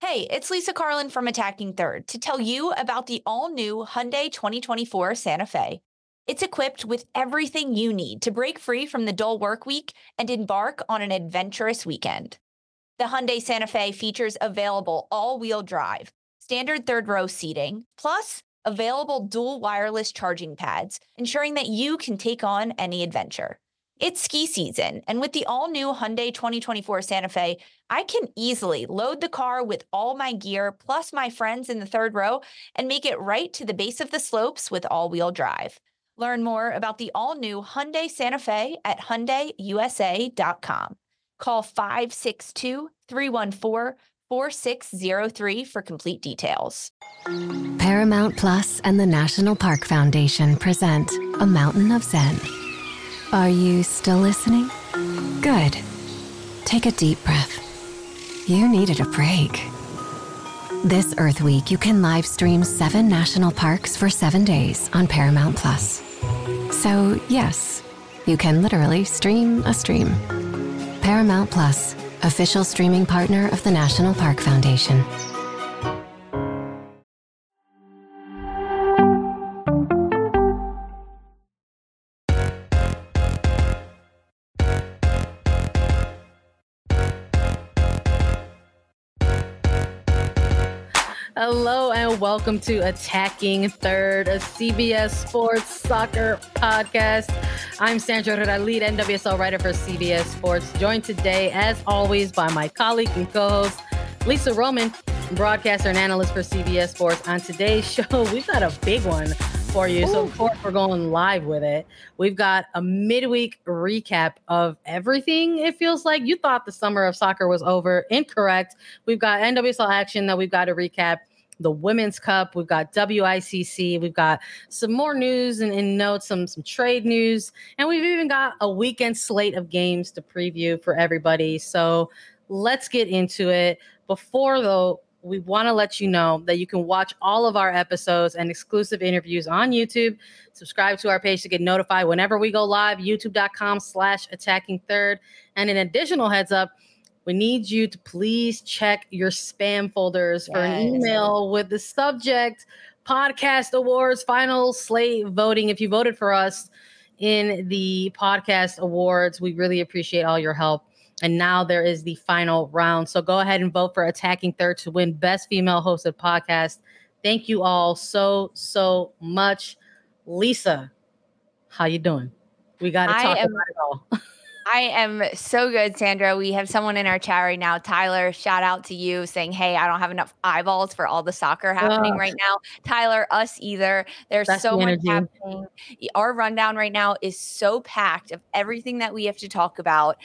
Hey, it's Lisa Carlin from Attacking Third to tell you about the all-new Hyundai 2024 Santa Fe. It's equipped with everything you need to break free from the dull work week and embark on an adventurous weekend. The Hyundai Santa Fe features available all-wheel drive, standard third-row seating, plus available dual wireless charging pads, ensuring that you can take on any adventure. It's ski season, and with the all-new Hyundai 2024 Santa Fe, I can easily load the car with all my gear plus my friends in the third row and make it right to the base of the slopes with all-wheel drive. Learn more about the all-new Hyundai Santa Fe at HyundaiUSA.com. Call 562-314-4603 for complete details. Paramount Plus and the National Park Foundation present A Mountain of Zen. Are you still listening? Good. Take a deep breath. You needed a break. This Earth Week, you can live stream 7 national parks for 7 days on Paramount Plus. So, yes, you can literally stream a stream. Paramount Plus, official streaming partner of the National Park Foundation. Hello and welcome to Attacking Third, a CBS Sports Soccer podcast. I'm Sandra Herrera, lead NWSL writer for CBS Sports, joined today, as always, by my colleague and co-host, Lisa Roman, broadcaster and analyst for CBS Sports. On today's show, we've got a big one for you. So, of course, we're going live with it. We've got a midweek recap of everything. It feels like you thought the summer of soccer was over. Incorrect. We've got NWSL action that we've got to recap. The Women's Cup. We've got WICC. We've got some more news and notes, some trade news. And we've even got a weekend slate of games to preview for everybody. So let's get into it. Before, though, we want to let you know that you can watch all of our episodes and exclusive interviews on YouTube. Subscribe to our page to get notified whenever we go live, youtube.com/attackingthird. And an additional heads up, we need you to please check your spam folders for an email with the subject Podcast Awards Final Slate Voting. If you voted for us in the Podcast Awards, we really appreciate all your help. And now there is the final round. So go ahead and vote for Attacking Third to win Best Female Hosted Podcast. Thank you all so much. Lisa, how you doing? We got to talk about it all. I am so good, Sandra. We have someone in our chat right now. Tyler, shout out to you saying, hey, I don't have enough eyeballs for all the soccer happening right now. Tyler, us either. There's so much happening. Our rundown right now is so packed of everything that we have to talk about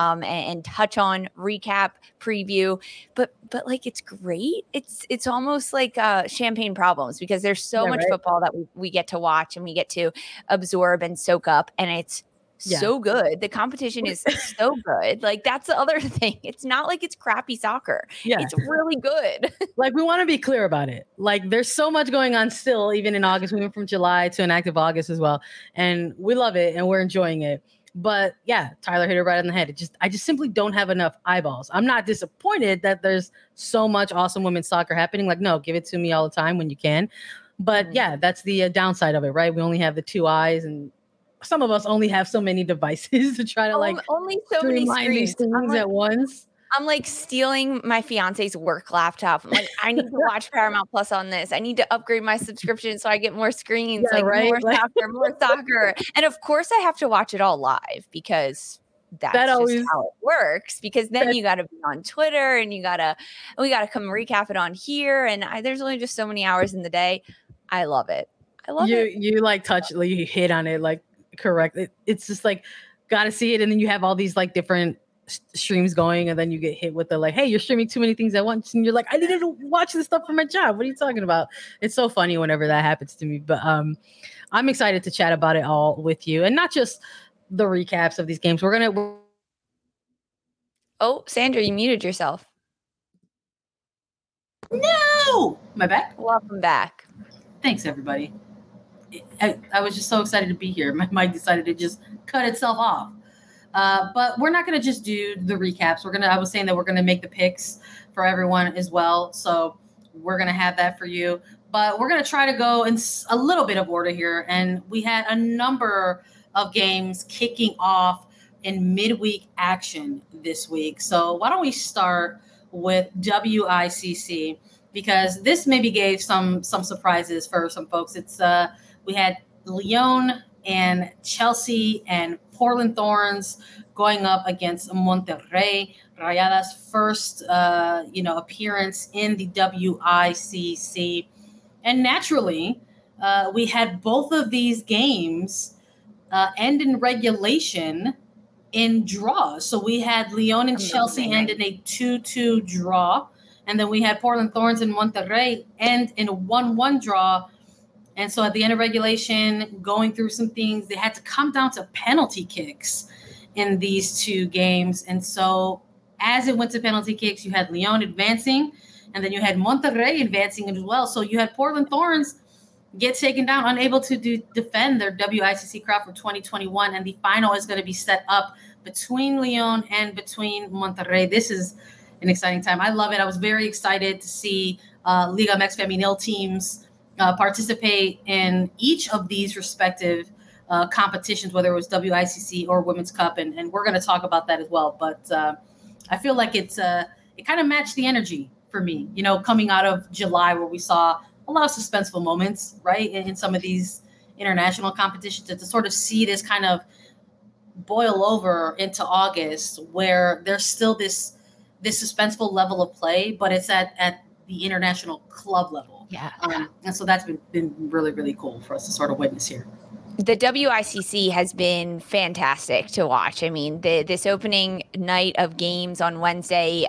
and touch on, recap, preview. But like, it's great. It's almost like champagne problems because there's so much football that we get to watch and we get to absorb and soak up. And it's so good. The competition is so good. Like, that's the other thing. It's not like it's crappy soccer. It's really good. Like, we want to be clear about it. Like, there's so much going on still, even in August. We went from July to an active August as well. And we love it and we're enjoying it. But yeah, Tyler hit it right on the head. I just simply don't have enough eyeballs. I'm not disappointed that there's so much awesome women's soccer happening. Like, no, give it to me all the time when you can. But yeah, that's the downside of it, right? We only have the 2 eyes, and some of us only have so many devices to try to only so many screens these things at once. I'm like stealing my fiance's work laptop. I'm like, I need to watch Paramount Plus on this. I need to upgrade my subscription so I get more screens, more soccer. And of course I have to watch it all live because that's just how it works. Because then you got to be on Twitter and we got to come recap it on here. And there's only just so many hours in the day. I love it. You like you hit on it, like, correct. It's just like, gotta see it. And then you have all these like different streams going, and then you get hit with the like, hey, you're streaming too many things at once, and you're like, I needed to watch this stuff for my job. What are you talking about? It's so funny whenever that happens to me. But I'm excited to chat about it all with you, and not just the recaps of these games. Oh, Sandra, you muted yourself. No, am I back? Welcome back. Thanks, everybody. I was just so excited to be here. My mic decided to just cut itself off. But we're not going to just do the recaps. I was saying that we're going to make the picks for everyone as well. So we're going to have that for you. But we're going to try to go in a little bit of order here. And we had a number of games kicking off in midweek action this week. So why don't we start with WICC, because this maybe gave some surprises for some folks. We had Lyon and Chelsea and Portland Thorns going up against Monterrey Rayadas' first appearance in the WICC. And naturally, we had both of these games end in regulation in draws. So we had Lyon and Chelsea end in a 2-2 draw. And then we had Portland Thorns and Monterrey end in a 1-1 draw. And so at the end of regulation, going through some things, they had to come down to penalty kicks in these two games. And so as it went to penalty kicks, you had Lyon advancing, and then you had Monterrey advancing as well. So you had Portland Thorns get taken down, unable to defend their WICC crown for 2021. And the final is going to be set up between Lyon and between Monterrey. This is an exciting time. I love it. I was very excited to see Liga MX Femenil teams participate in each of these respective competitions, whether it was WICC or Women's Cup. And we're going to talk about that as well. But I feel like it kind of matched the energy for me, coming out of July, where we saw a lot of suspenseful moments, right, in some of these international competitions, to sort of see this kind of boil over into August, where there's still this suspenseful level of play, but it's at the international club level. Yeah. And so that's been really, really cool for us to sort of witness here. The WICC has been fantastic to watch. I mean, this opening night of games on Wednesday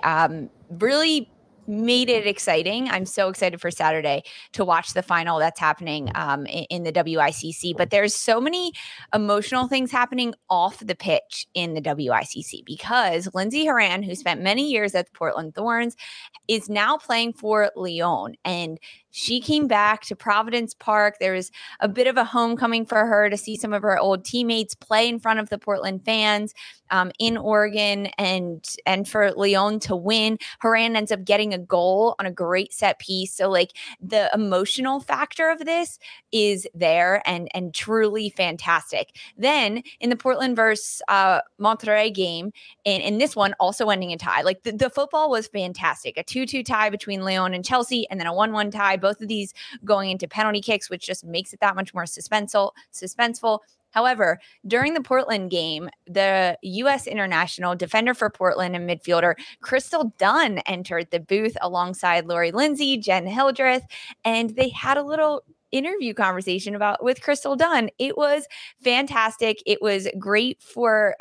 really made it exciting. I'm so excited for Saturday to watch the final that's happening in the WICC. But there's so many emotional things happening off the pitch in the WICC, because Lindsey Horan, who spent many years at the Portland Thorns, is now playing for Lyon. And she came back to Providence Park. There was a bit of a homecoming for her to see some of her old teammates play in front of the Portland fans in Oregon, and for Lyon to win. Horan ends up getting a goal on a great set piece. So like the emotional factor of this is there and truly fantastic. Then in the Portland versus Monterrey game, in this one also ending in tie, like the football was fantastic. A 2-2 tie between Lyon and Chelsea, and then a 1-1 tie. Both of these going into penalty kicks, which just makes it that much more suspenseful. However, during the Portland game, the U.S. international defender for Portland and midfielder Crystal Dunn entered the booth alongside Lori Lindsay, Jen Hildreth, and they had a little interview conversation with Crystal Dunn. It was fantastic. It was great for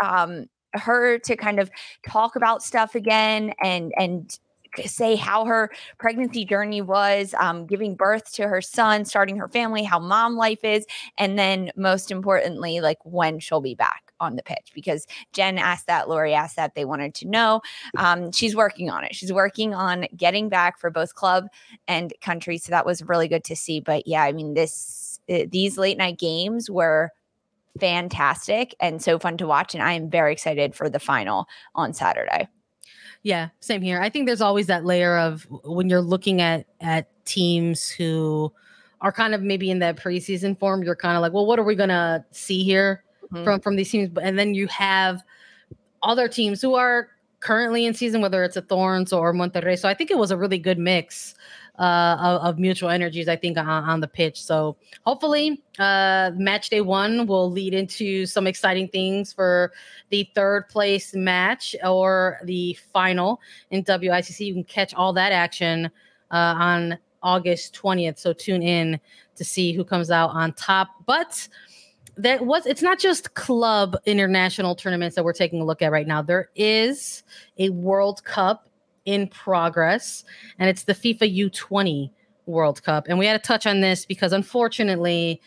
her to kind of talk about stuff again and say how her pregnancy journey was, giving birth to her son, starting her family, how mom life is, and then most importantly, like when she'll be back on the pitch, because Jen asked that, Lori asked that, they wanted to know. She's working on it. She's working on getting back for both club and country. So that was really good to see. But yeah, I mean, these late night games were fantastic and so fun to watch. And I am very excited for the final on Saturday. Yeah, same here. I think there's always that layer of when you're looking at teams who are kind of maybe in that preseason form, you're kind of like, well, what are we going to see here from these teams? And then you have other teams who are currently in season, whether it's a Thorns or Monterrey. So I think it was a really good mix of mutual energies, I think, on the pitch. So hopefully match day one will lead into some exciting things for the third place match or the final in WICC. You can catch all that action on August 20th. So tune in to see who comes out on top. But it's not just club international tournaments that we're taking a look at right now. There is a World Cup in progress, and it's the FIFA U20 World Cup. And we had to touch on this because unfortunately,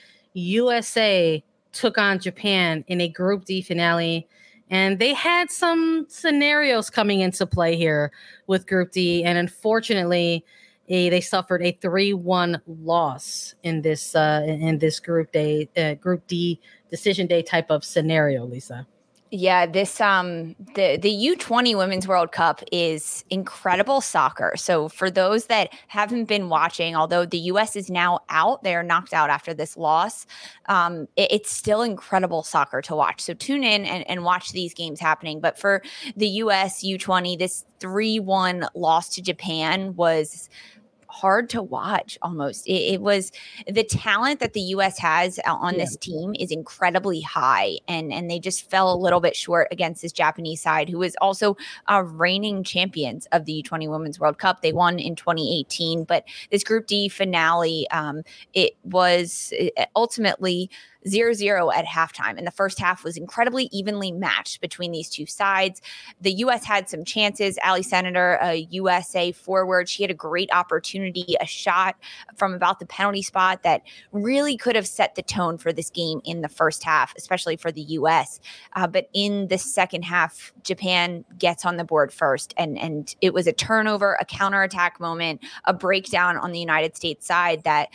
USA took on Japan in a Group D finale, and they had some scenarios coming into play here with Group D, and unfortunately, they suffered a 3-1 loss in this Group D decision day type of scenario, Lisa. Yeah, this the U20 Women's World Cup is incredible soccer. So for those that haven't been watching, although the US is now out, they are knocked out after this loss. It's still incredible soccer to watch. So tune in and watch these games happening. But for the US U20, this 3-1 loss to Japan was hard to watch almost. It was the talent that the US has on this team is incredibly high, and they just fell a little bit short against this Japanese side, who is also reigning champions of the U20 Women's World Cup. They won in 2018, but this Group D finale, it was ultimately 0-0 at halftime. And the first half was incredibly evenly matched between these two sides. The U.S. had some chances. Allie Senator, a USA forward, she had a great opportunity, a shot from about the penalty spot that really could have set the tone for this game in the first half, especially for the U.S. But in the second half, Japan gets on the board first. And it was a turnover, a counterattack moment, a breakdown on the United States side that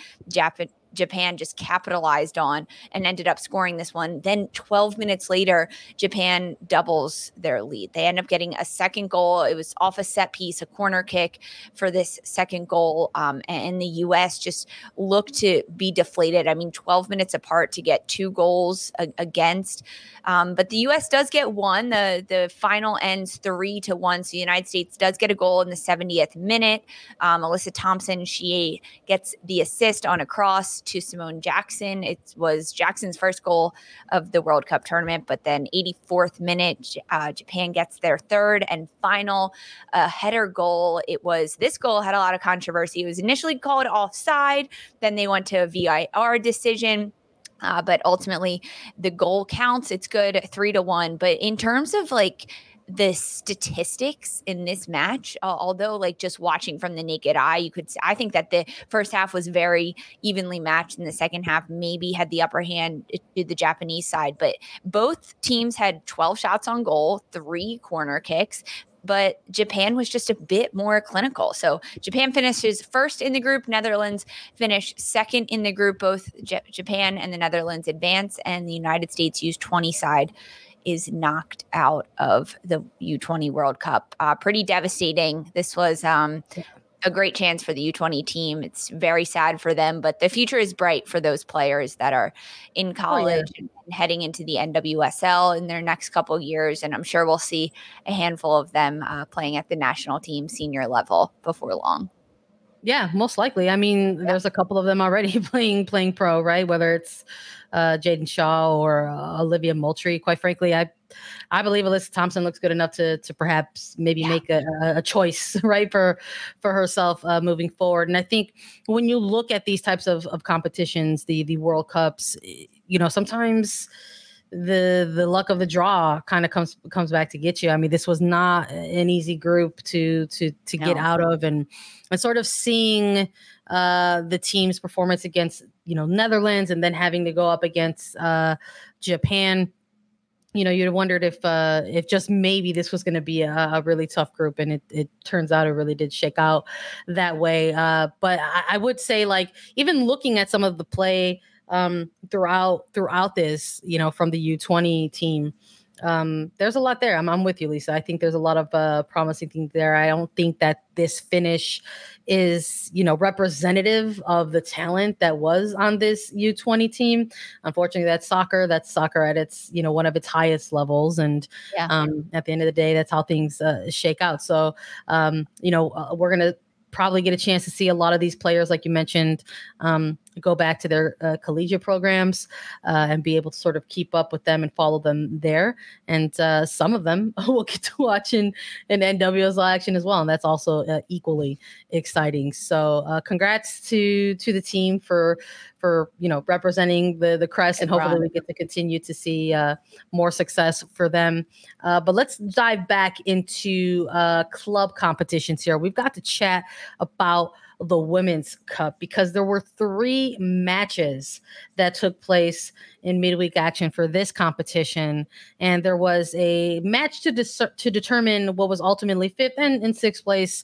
Japan just capitalized on and ended up scoring this one. Then 12 minutes later, Japan doubles their lead. They end up getting a second goal. It was off a set piece, a corner kick for this second goal. And the U.S. just looked to be deflated. I mean, 12 minutes apart to get two goals against. But the U.S. does get one. The final ends 3-1. So the United States does get a goal in the 70th minute. Alyssa Thompson, she gets the assist on a cross to Simone Jackson. It was Jackson's first goal of the World Cup tournament, but then 84th minute, Japan gets their third and final header goal. This goal had a lot of controversy. It was initially called offside. Then they went to a VAR decision. But ultimately the goal counts. It's good 3-1. But in terms of like the statistics in this match, although like just watching from the naked eye, I think that the first half was very evenly matched and the second half maybe had the upper hand to the Japanese side. But both teams had 12 shots on goal, 3 corner kicks. But Japan was just a bit more clinical. So Japan finishes first in the group. Netherlands finished second in the group. Both Japan and the Netherlands advance, and the United States U20 side is knocked out of the U20 World Cup. Pretty devastating. This was a great chance for the U20 team. It's very sad for them, but the future is bright for those players that are in college and heading into the NWSL in their next couple of years. And I'm sure we'll see a handful of them playing at the national team senior level before long. Yeah, most likely. I mean, there's a couple of them already playing pro, right? Whether it's Jaden Shaw or Olivia Moultrie. Quite frankly, I believe Alyssa Thompson looks good enough to perhaps maybe make a choice, right, for herself moving forward. And I think when you look at these types of competitions, the World Cups, sometimes the luck of the draw kind of comes back to get you. I mean, this was not an easy group to get out of, and sort of seeing the team's performance against Netherlands and then having to go up against Japan. You'd wondered if just maybe this was going to be a really tough group, and it turns out it really did shake out that way. But I would say, like, even looking at some of the play throughout this, from the U20 team, there's a lot there. I'm with you, Lisa. I think there's a lot of promising things there. I don't think that this finish is, representative of the talent that was on this U20 team. Unfortunately, that's soccer at its, one of its highest levels. And at the end of the day, that's how things shake out. So, we're going to probably get a chance to see a lot of these players, like you mentioned, go back to their collegiate programs and be able to sort of keep up with them and follow them there. And some of them will get to watch in NWSL action as well. And that's also equally exciting. So congrats to the team for representing the crest, and hopefully we get to continue to see more success for them. But let's dive back into club competitions here. We've got to chat about the Women's Cup because there were 3 matches that took place in midweek action for this competition. And there was a match to determine what was ultimately 5th and 6th place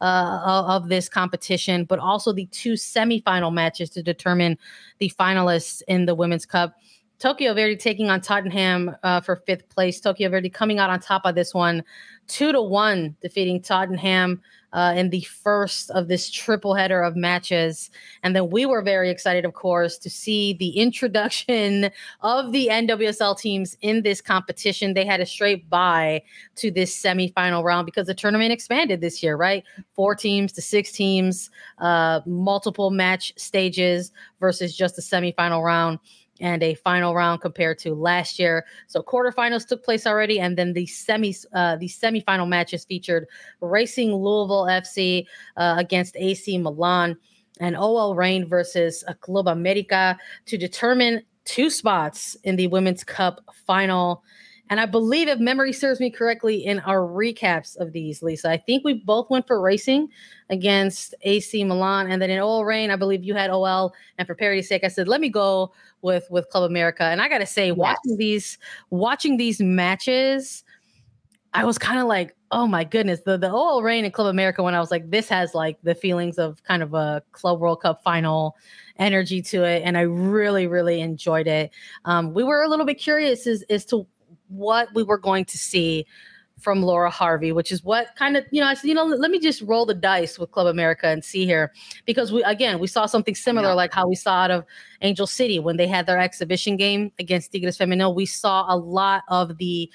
of this competition, but also the 2 semifinal matches to determine the finalists in the Women's Cup. Tokyo Verdy taking on Tottenham for 5th place. Tokyo Verdy coming out on top of this one, 2-1, defeating Tottenham in the first of this triple header of matches. And then we were very excited, of course, to see the introduction of the NWSL teams in this competition. They had a straight bye to this semifinal round because the tournament expanded this year, right? 4 teams to 6 teams, multiple match stages versus just the semifinal round and a final round compared to last year. So quarterfinals took place already, and then the semifinal matches featured Racing Louisville FC against AC Milan and OL Reign versus Club America to determine 2 spots in the Women's Cup final. And I believe, if memory serves me correctly, in our recaps of these, Lisa, I think we both went for Racing against AC Milan. And then in OL Reign, I believe you had OL. And for parity's sake, I said, let me go with Club America. And I got to say, Yes. watching these matches, I was kind of like, oh my goodness, the OL Reign and Club America one, I was like, this has like the feelings of kind of a Club World Cup final energy to it. And I really, really enjoyed it. We were a little bit curious as to what we were going to see from Laura Harvey, which is what kind of, I said, let me just roll the dice with Club America and see here, because we saw something similar, like how we saw out of Angel City when they had their exhibition game against Tigres Femenil. We saw a lot of the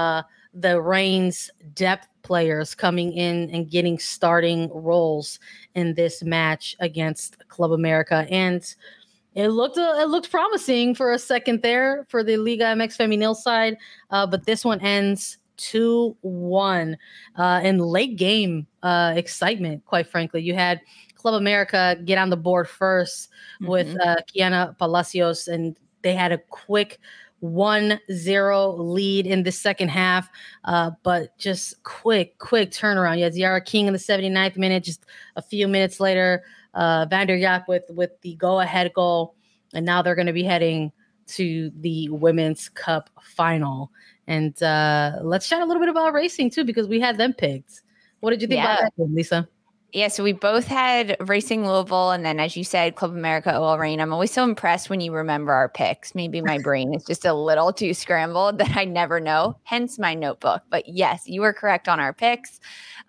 Reign's depth players coming in and getting starting roles in this match against Club America. And it looked promising for a second there for the Liga MX Femenil side, but this one ends 2-1 in late game excitement. Quite frankly, you had Club America get on the board first with Kiana Palacios, and they had a quick 1-0 lead in the second half, but just quick turnaround. You had Ziara King in the 79th minute. Just a few minutes later, Van der Yak with the go-ahead goal, and now they're going to be heading to the Women's Cup final. And let's chat a little bit about Racing too, because we had them picked. What did you think about that one, Lisa? Yeah, so we both had Racing Louisville, and then, as you said, Club America, OL Reign. I'm always so impressed when you remember our picks. Maybe my brain is just a little too scrambled that I never know, hence my notebook. But yes, you were correct on our picks.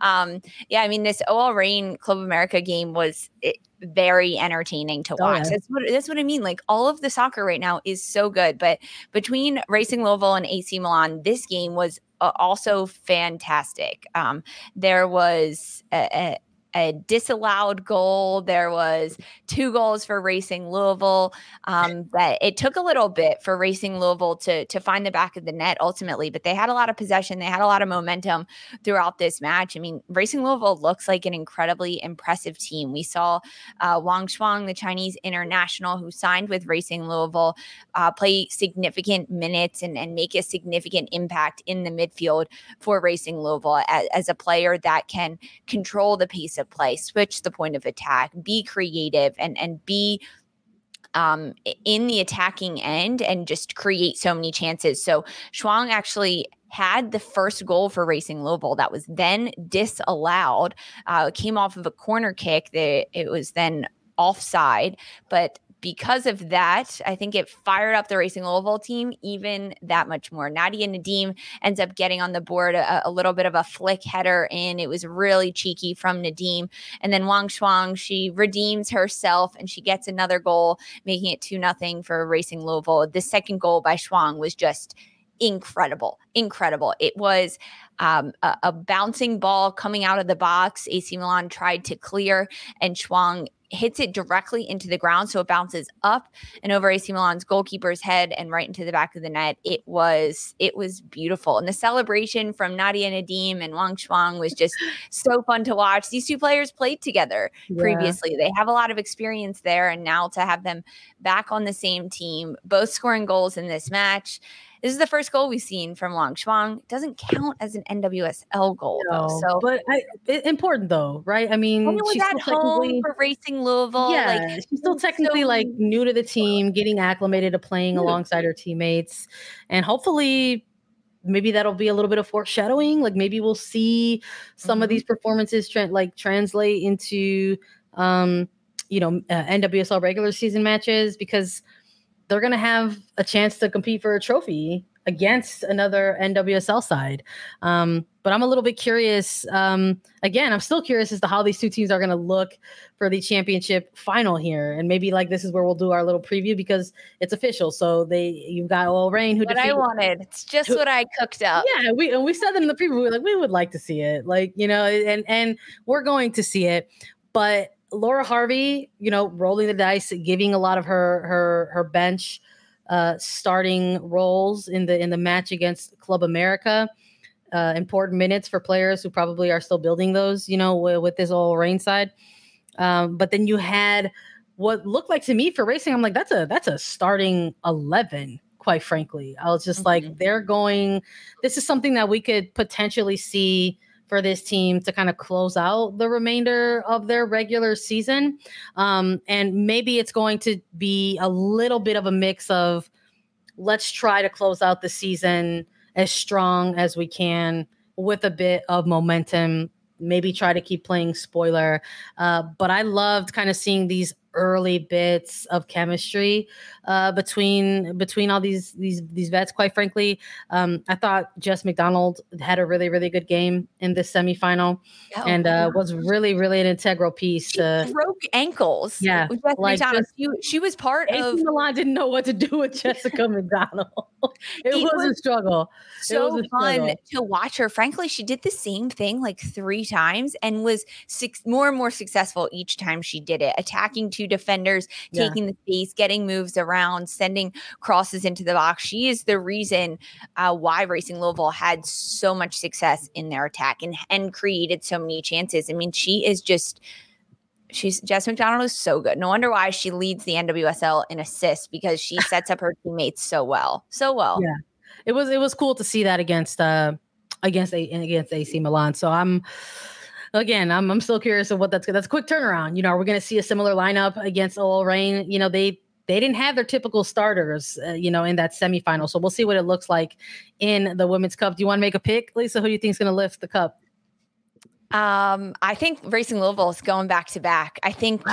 This OL Reign Club America game was very entertaining to watch. Yeah. That's what I mean. Like, all of the soccer right now is so good. But between Racing Louisville and AC Milan, this game was also fantastic. There was a disallowed goal. There was 2 goals for Racing Louisville. But it took a little bit for Racing Louisville to find the back of the net ultimately, but they had a lot of possession. They had a lot of momentum throughout this match. I mean, Racing Louisville looks like an incredibly impressive team. We saw Wang Shuang, the Chinese international who signed with Racing Louisville, play significant minutes and make a significant impact in the midfield for Racing Louisville as a player that can control the pace of play, switch the point of attack, be creative, and be in the attacking end and just create so many chances. So Shuang actually had the first goal for Racing Louisville that was then disallowed. It came off of a corner kick. It was then offside, but because of that, I think it fired up the Racing Louisville team even that much more. Nadia Nadim ends up getting on the board a little bit of a flick header in. It was really cheeky from Nadim. And then Wang Shuang, she redeems herself and she gets another goal, making it 2-0 for Racing Louisville. The second goal by Shuang was just incredible. It was a bouncing ball coming out of the box. AC Milan tried to clear, and Shuang hits it directly into the ground. So it bounces up and over AC Milan's goalkeeper's head and right into the back of the net. It was beautiful. And the celebration from Nadia Nadim and Wang Shuang was just so fun to watch. These 2 players played together previously. They have a lot of experience there. And now to have them back on the same team, both scoring goals in this match. This is the first goal we've seen from Wang Shuang. It doesn't count as an NWSL goal, though. So, but important though, right? I mean, she's at home for Racing Louisville. Yeah, she's still technically new to the team, getting acclimated to playing alongside her teammates, and hopefully, maybe that'll be a little bit of foreshadowing. Like maybe we'll see some of these performances translate into, NWSL regular season matches, because they're going to have a chance to compete for a trophy against another NWSL side. But I'm a little bit curious. Again, I'm still curious as to how these two teams are going to look for the championship final here. And maybe like this is where we'll do our little preview because it's official. So you've got OL Reign who I wanted. It's just what I cooked up. Yeah, we said them in the preview. We would like to see it. And we're going to see it. But Laura Harvey, rolling the dice, giving a lot of her bench starting roles in the match against Club America. Important minutes for players who probably are still building those, with this OL Reign side. But then you had what looked like to me for Racing. I'm like, that's a starting 11, quite frankly. I was just like, this is something that we could potentially see for this team to kind of close out the remainder of their regular season. And maybe it's going to be a little bit of a mix of let's try to close out the season as strong as we can with a bit of momentum, maybe try to keep playing spoiler. But I loved kind of seeing these early bits of chemistry between all these vets. Quite frankly, I thought Jess McDonald had a really, really good game in this semifinal, and was really, really an integral piece. She broke ankles. Yeah, she was part of. Milan didn't know what to do with Jessica McDonald. It was a struggle. So fun to watch her. Frankly, she did the same thing like 3 times and was more and more successful each time she did it, attacking 2 defenders, taking the space, getting moves around, sending crosses into the box. She is the reason why Racing Louisville had so much success in their attack and created so many chances. I mean, Jess McDonald is so good. No wonder why she leads the NWSL in assists, because she sets up her teammates so well. Yeah, it was cool to see that against AC Milan. So I'm still curious of what that's a quick turnaround. Are we going to see a similar lineup against OL Reign? They didn't have their typical starters, in that semifinal. So we'll see what it looks like in the Women's Cup. Do you want to make a pick, Lisa? Who do you think is going to lift the cup? I think Racing Louisville is going back to back. I think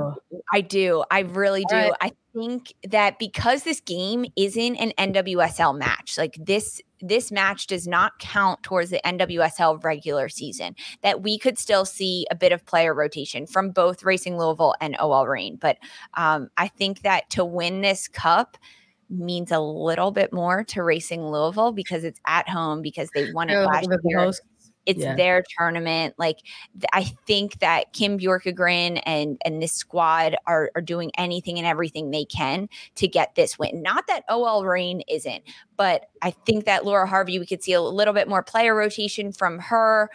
I do. I really do. Right. I think that because this game isn't an NWSL match, like this match does not count towards the NWSL regular season, that we could still see a bit of player rotation from both Racing Louisville and OL Reign. But I think that to win this cup means a little bit more to Racing Louisville because it's at home, because they won it last year. It's their tournament. Like, I think that Kim Bjorkegren and this squad are doing anything and everything they can to get this win. Not that OL Reign isn't, but I think that Laura Harvey, we could see a little bit more player rotation from her,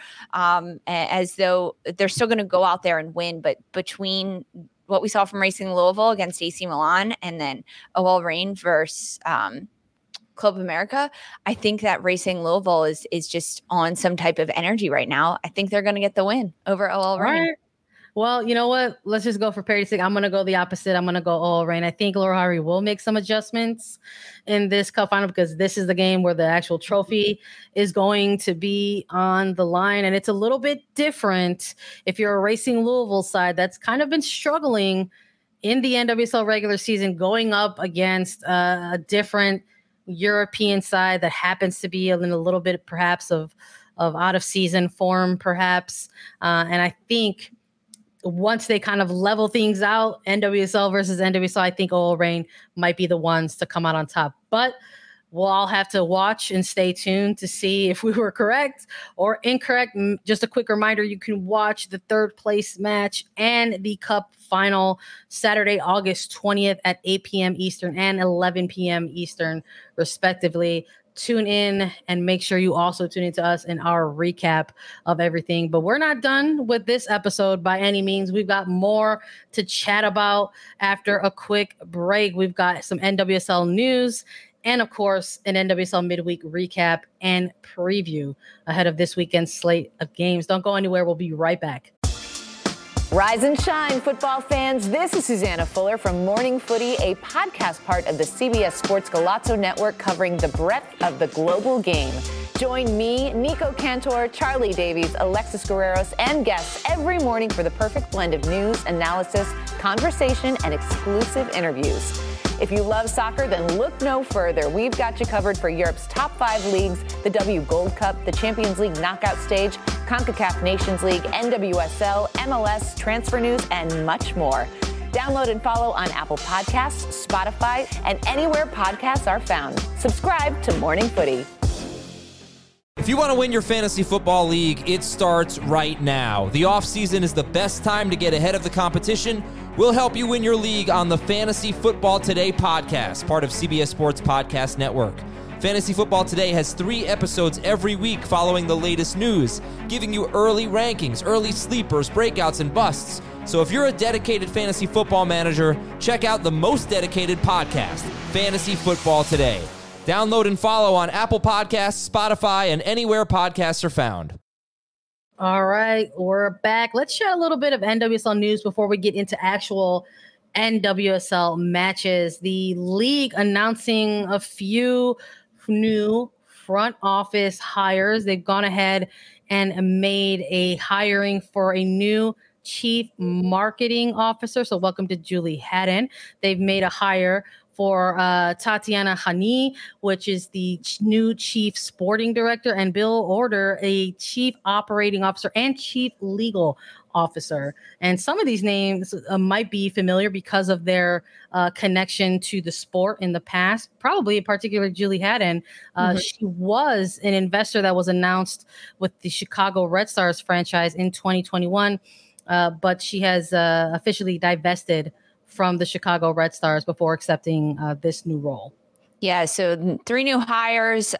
as though they're still going to go out there and win. But between what we saw from Racing Louisville against AC Milan and then OL Reign versus Club America, I think that Racing Louisville is just on some type of energy right now. I think they're going to get the win over OL Reign. Right. Well, you know what? Let's just go for parity sake. I'm going to go the opposite. I'm going to go OL Reign. I think Laura Harvey will make some adjustments in this cup final because this is the game where the actual trophy is going to be on the line. And it's a little bit different if you're a Racing Louisville side that's kind of been struggling in the NWSL regular season, going up against a different European side that happens to be in a little bit perhaps of out of season form perhaps. And I think once they kind of level things out, NWSL versus NWSL, I think OL Reign might be the ones to come out on top. But we'll all have to watch and stay tuned to see if we were correct or incorrect. Just a quick reminder, you can watch the third place match and the cup final Saturday, August 20th at 8 p.m. Eastern and 11 p.m. Eastern, respectively. Tune in and make sure you also tune into us in our recap of everything. But we're not done with this episode by any means. We've got more to chat about after a quick break. We've got some NWSL news and, of course, an NWSL midweek recap and preview ahead of this weekend's slate of games. Don't go anywhere. We'll be right back. Rise and shine, football fans. This is Susanna Fuller from Morning Footy, a podcast part of the CBS Sports Golazo Network covering the breadth of the global game. Join me, Nico Cantor, Charlie Davies, Alexis Guerreros, and guests every morning for the perfect blend of news, analysis, conversation, and exclusive interviews. If you love soccer, then look no further. We've got you covered for Europe's top 5 leagues, the W Gold Cup, the Champions League knockout stage, CONCACAF Nations League, NWSL, MLS, transfer news, and much more. Download and follow on Apple Podcasts, Spotify, and anywhere podcasts are found. Subscribe to Morning Footy. If you want to win your fantasy football league, it starts right now. The offseason is the best time to get ahead of the competition. We'll help you win your league on the Fantasy Football Today podcast, part of CBS Sports Podcast Network. Fantasy Football Today has 3 episodes every week following the latest news, giving you early rankings, early sleepers, breakouts, and busts. So if you're a dedicated fantasy football manager, check out the most dedicated podcast, Fantasy Football Today. Download and follow on Apple Podcasts, Spotify, and anywhere podcasts are found. All right, we're back. Let's chat a little bit of NWSL news before we get into actual NWSL matches. The league announcing a few new front office hires. They've gone ahead and made a hiring for a new chief marketing officer. So welcome to Julie Haddon. They've made a hire for Tatiana Hani, which is the new chief sporting director, and Bill Order, a chief operating officer and chief legal officer. And some of these names might be familiar because of their connection to the sport in the past, probably in particular Julie Haddon. She was an investor that was announced with the Chicago Red Stars franchise in 2021, but she has officially divested from the Chicago Red Stars before accepting this new role. Yeah, so 3 new hires.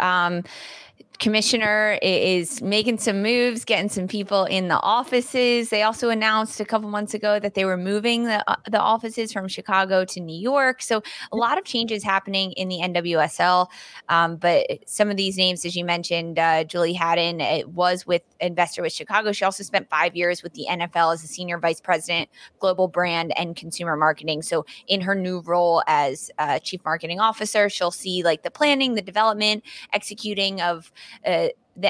Commissioner is making some moves, getting some people in the offices. They also announced a couple months ago that they were moving the offices from Chicago to New York. So a lot of changes happening in the NWSL. But some of these names, as you mentioned, Julie Haddon was with investor with Chicago. She also spent 5 years with the NFL as a senior vice president, global brand and consumer marketing. So in her new role as chief marketing officer, she'll see like the planning, the development, executing of the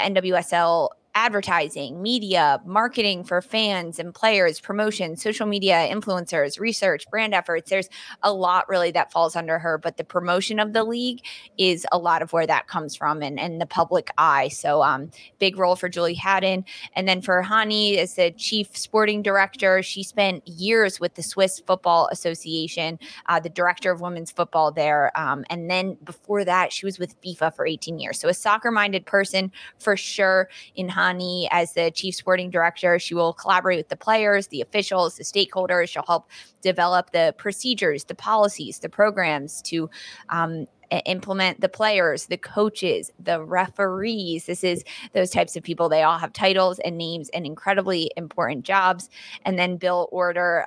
NWSL advertising, media, marketing for fans and players, promotion, social media, influencers, research, brand efforts. There's a lot really that falls under her, but the promotion of the league is a lot of where that comes from and the public eye. So big role for Julie Haddon. And then for Hani as the chief sporting director, she spent years with the Swiss Football Association, the director of women's football there. And then before that, she was with FIFA for 18 years. So a soccer-minded person for sure in Hani as the chief sporting director. She will collaborate with the players, the officials, the stakeholders. She'll help develop the procedures, the policies, the programs to implement the players, the coaches, the referees. This is those types of people. They all have titles and names and incredibly important jobs. And then Bill Order,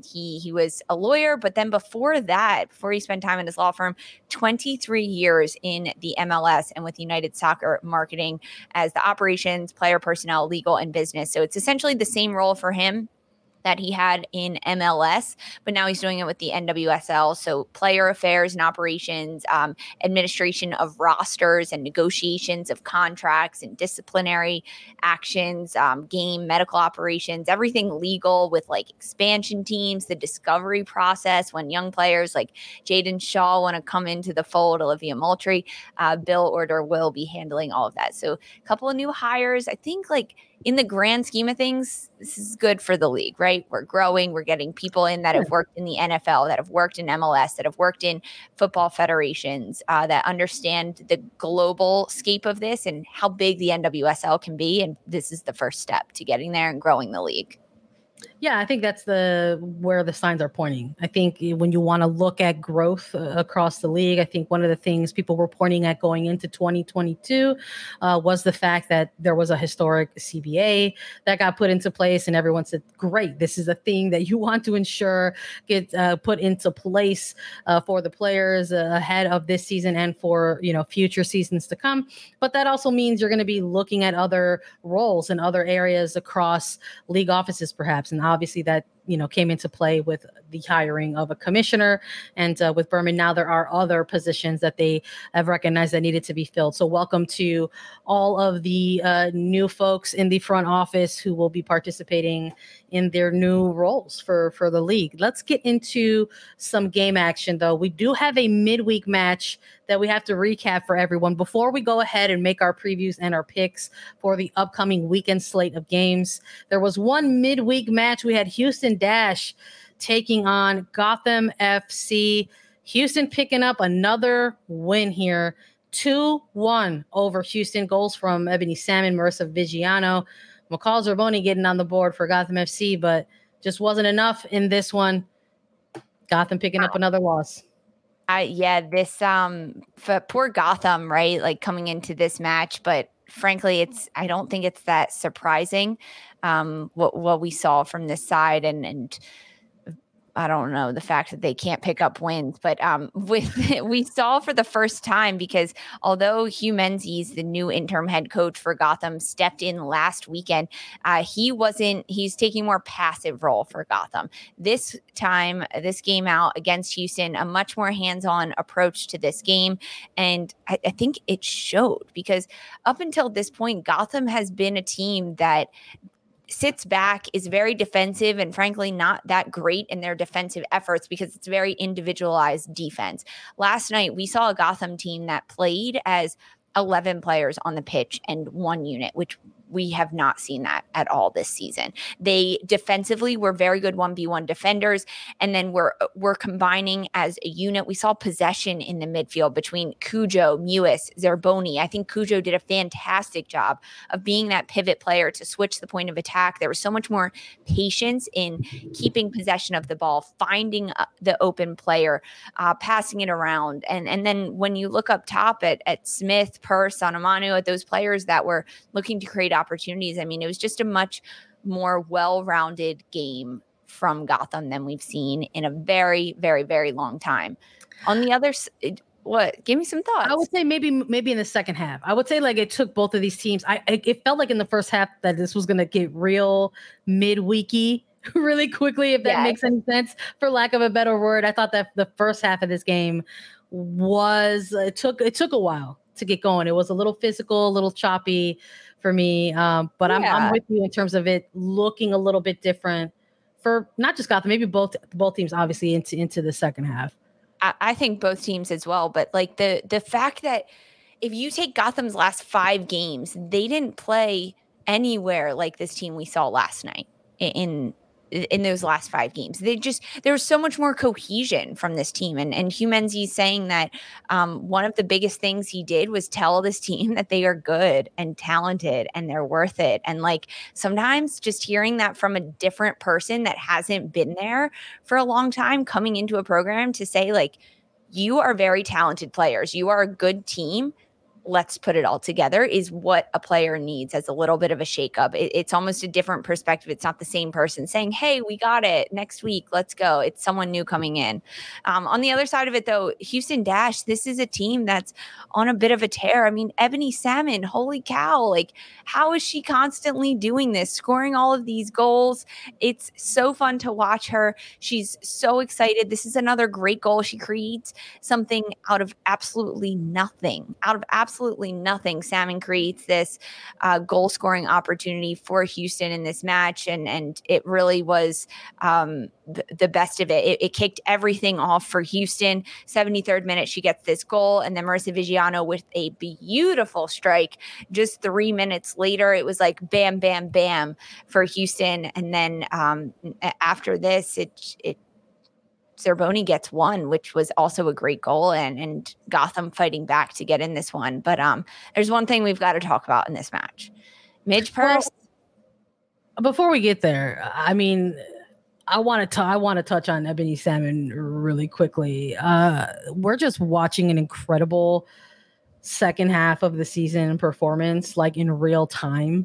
he was a lawyer, but then before that, before he spent time in his law firm, 23 years in the MLS and with United Soccer Marketing as the operations, player personnel, legal, and business. So it's essentially the same role for him that he had in MLS, but now he's doing it with the NWSL. So player affairs and operations, administration of rosters and negotiations of contracts and disciplinary actions, game, medical operations, everything legal with like expansion teams, the discovery process when young players like Jaden Shaw want to come into the fold, Olivia Moultrie, Bill Order will be handling all of that. So a couple of new hires. I think like in the grand scheme of things, this is good for the league, right? We're growing. We're getting people in that have worked in the NFL, that have worked in MLS, that have worked in football federations, that understand the global scape of this and how big the NWSL can be. And this is the first step to getting there and growing the league. Yeah, I think that's where the signs are pointing. I think when you want to look at growth across the league, I think one of the things people were pointing at going into 2022 was the fact that there was a historic CBA that got put into place, and everyone said, "Great, this is a thing that you want to ensure gets put into place for the players ahead of this season and for future seasons to come." But that also means you're going to be looking at other roles and other areas across league offices, perhaps. And obviously that came into play with the hiring of a commissioner, and with Berman now there are other positions that they have recognized that needed to be filled. So welcome to all of the new folks in the front office who will be participating in their new roles for the league. Let's get into some game action, though. We do have a midweek match that we have to recap for everyone before we go ahead and make our previews and our picks for the upcoming weekend slate of games. There was one midweek match. We had Houston Dash taking on Gotham FC. Houston picking up another win here, 2-1 over Houston. Goals from Ebony Salmon, Marissa Vigiano, McCall Zerboni getting on the board for Gotham FC, but just wasn't enough in this one. Gotham picking up another loss. This for poor Gotham, right? Like coming into this match, but frankly, I don't think it's that surprising what we saw from this side, and I don't know, the fact that they can't pick up wins, but we saw for the first time, because although Hugh Menzies, the new interim head coach for Gotham, stepped in last weekend, he's taking more passive role for Gotham. This time, this game out against Houston, a much more hands-on approach to this game. And I think it showed, because up until this point, Gotham has been a team that sits back, is very defensive, and frankly not that great in their defensive efforts because it's very individualized defense. Last night we saw a Gotham team that played as 11 players on the pitch and one unit, which we have not seen that at all this season. They defensively were very good 1v1 defenders, and then we're combining as a unit. We saw possession in the midfield between Cujo, Mewis, Zerboni. I think Cujo did a fantastic job of being that pivot player to switch the point of attack. There was so much more patience in keeping possession of the ball, finding the open player, passing it around. And then when you look up top at Smith, Purse, Sanamanu, at those players that were looking to create opportunities, I mean, it was just a much more well-rounded game from Gotham than we've seen in a very, very, very long time. On the other side, what? Give me some thoughts. I would say maybe in the second half. I would say like it took both of these teams. It felt like in the first half that this was going to get real midweeky really quickly, if that makes any sense, for lack of a better word. I thought that the first half of this game it took a while to get going. It was a little physical, a little choppy for me. But I'm with you in terms of it looking a little bit different for not just Gotham, maybe both teams, obviously into the second half. I think both teams as well. But like the fact that if you take Gotham's last 5 games, they didn't play anywhere like this team we saw last night in those last 5 games. There was so much more cohesion from this team. And Hugh Menzies saying that one of the biggest things he did was tell this team that they are good and talented and they're worth it. And like sometimes just hearing that from a different person that hasn't been there for a long time, coming into a program to say like, you are very talented players, you are a good team, let's put it all together, is what a player needs as a little bit of a shakeup. It's almost a different perspective. It's not the same person saying, hey, we got it next week, let's go. It's someone new coming in. On the other side of it, though, Houston Dash, this is a team that's on a bit of a tear. I mean, Ebony Salmon, holy cow, like how is she constantly doing this, scoring all of these goals? It's so fun to watch her. She's so excited. This is another great goal. She creates something out of absolutely nothing. Salmon creates this goal scoring opportunity for Houston in this match. And it really was the best of it. It kicked everything off for Houston. 73rd minute, she gets this goal. And then Marissa Vigiano with a beautiful strike. Just 3 minutes later, it was like bam, bam, bam for Houston. And then after this, it Zerboni gets one, which was also a great goal, and Gotham fighting back to get in this one. But there's one thing we've got to talk about in this match. Midge Purse. Well, before we get there, I mean, I want to touch on Ebony Salmon really quickly. We're just watching an incredible second half of the season performance, like in real time.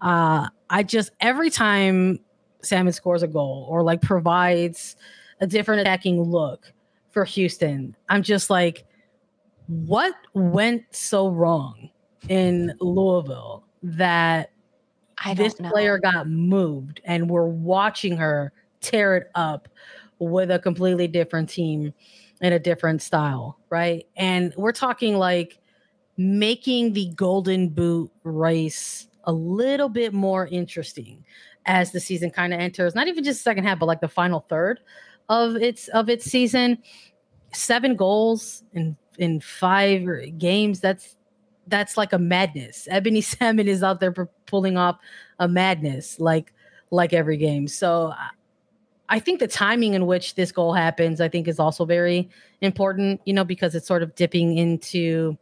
Every time Salmon scores a goal or like provides a different attacking look for Houston, I'm just like, what went so wrong in Louisville that this player got moved and we're watching her tear it up with a completely different team and a different style, right? And we're talking like making the Golden Boot race a little bit more interesting as the season kind of enters, not even just second half, but like the final third of its season. 7 goals in 5 games. That's like a madness. Ebony Salmon is out there pulling off a madness like every game. So I think the timing in which this goal happens, I think, is also very important, because it's sort of dipping into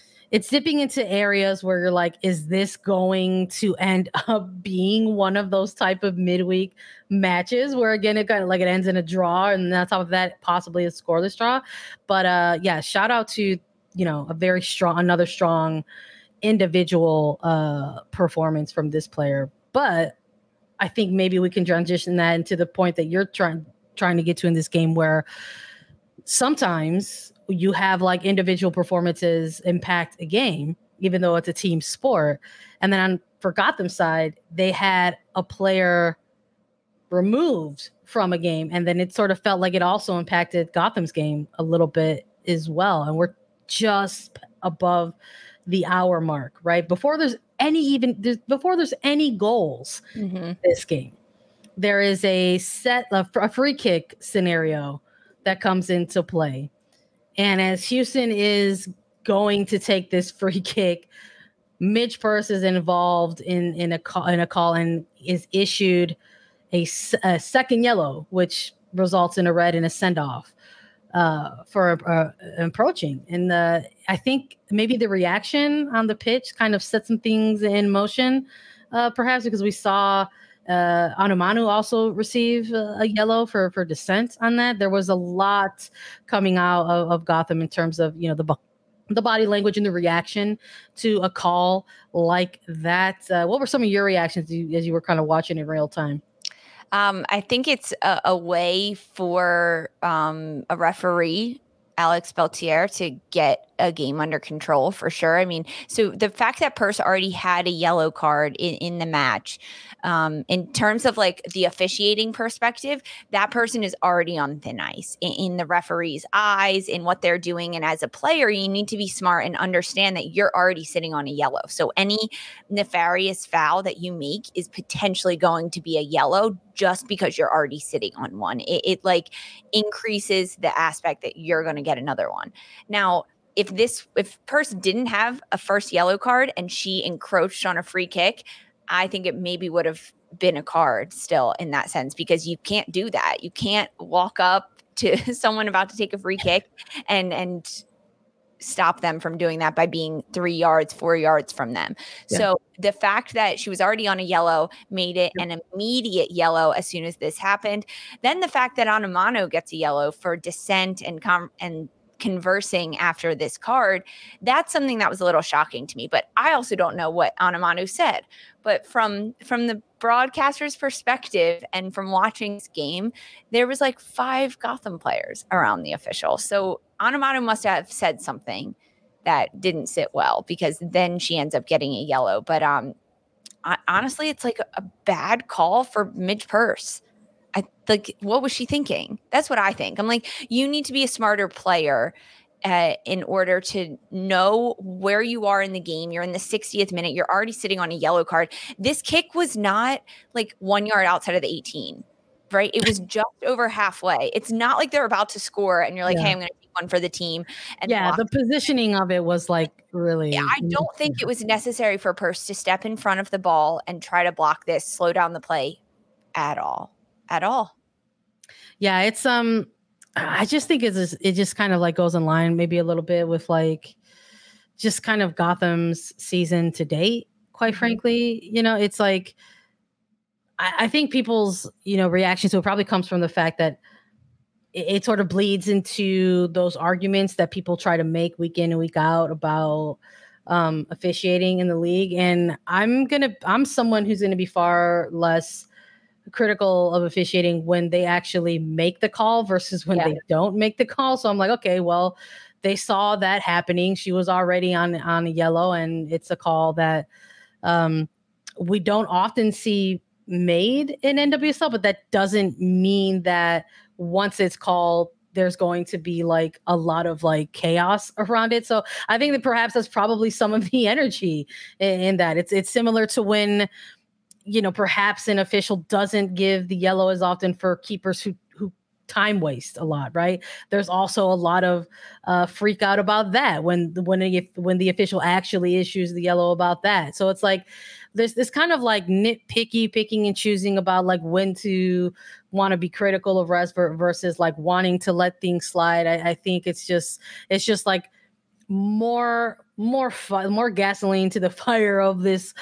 areas where you're like, is this going to end up being one of those type of midweek matches where, again, it kind of like it ends in a draw, and on top of that, possibly a scoreless draw. But yeah, shout out to, another strong individual performance from this player. But I think maybe we can transition that into the point that you're trying to get to in this game, where sometimes you have like individual performances impact a game, even though it's a team sport. And then for Gotham's side, they had a player removed from a game, and then it sort of felt like it also impacted Gotham's game a little bit as well. And we're just above the hour mark, right? Before there's any goals this game, there is a free kick scenario that comes into play. And as Houston is going to take this free kick, Midge Purce is involved in a call and is issued a second yellow, which results in a red and a send-off for approaching. And I think maybe the reaction on the pitch kind of set some things in motion, perhaps because we saw Anumanu also receive a yellow for dissent on that. There was a lot coming out of Gotham in terms of, the body language and the reaction to a call like that. What were some of your reactions as you were kind of watching in real time? I think it's a way for a referee, Alex Peltier, to get a game under control for sure. I mean, so the fact that Purce already had a yellow card in the match, in terms of like the officiating perspective, that person is already on thin ice in the referee's eyes, in what they're doing. And as a player, you need to be smart and understand that you're already sitting on a yellow. So any nefarious foul that you make is potentially going to be a yellow just because you're already sitting on one. It like increases the aspect that you're going to get another one. Now, if Purce didn't have a first yellow card and she encroached on a free kick, I think it maybe would have been a card still in that sense, because you can't do that. You can't walk up to someone about to take a free kick and stop them from doing that by being 3 yards, 4 yards from them. Yeah. So the fact that she was already on a yellow made it an immediate yellow as soon as this happened. Then the fact that Anumanu gets a yellow for dissent and conversing after this card, that's something that was a little shocking to me. But I also don't know what Anumanu said. But from the broadcaster's perspective and from watching this game, there was like 5 Gotham players around the official. So Anumanu must have said something that didn't sit well, because then she ends up getting a yellow. But honestly, it's like a bad call for Midge Purce. What was she thinking? That's what I think. I'm like, you need to be a smarter player in order to know where you are in the game. You're in the 60th minute. You're already sitting on a yellow card. This kick was not like 1 yard outside of the 18, right? It was just over halfway. It's not like they're about to score and you're like, hey, I'm going to take one for the team. And the positioning of it was like really. Yeah, I don't think it was necessary for Purce to step in front of the ball and try to block this, slow down the play at all. Yeah, it's I just think it just kind of like goes in line maybe a little bit with like just kind of Gotham's season to date, quite frankly. It's like I think people's reaction to it probably comes from the fact that it sort of bleeds into those arguments that people try to make week in and week out about officiating in the league. And I'm someone who's gonna be far less critical of officiating when they actually make the call versus when they don't make the call. So I'm like, okay, well, they saw that happening. She was already on a yellow, and it's a call that we don't often see made in NWSL, but that doesn't mean that once it's called, there's going to be like a lot of like chaos around it. So I think that perhaps that's probably some of the energy in that. It's similar to when, perhaps an official doesn't give the yellow as often for keepers who time waste a lot, right? There's also a lot of freak out about that when the official actually issues the yellow about that. So it's like there's this kind of like picking and choosing about like when to want to be critical of refs versus like wanting to let things slide. I think it's just like more gasoline to the fire of this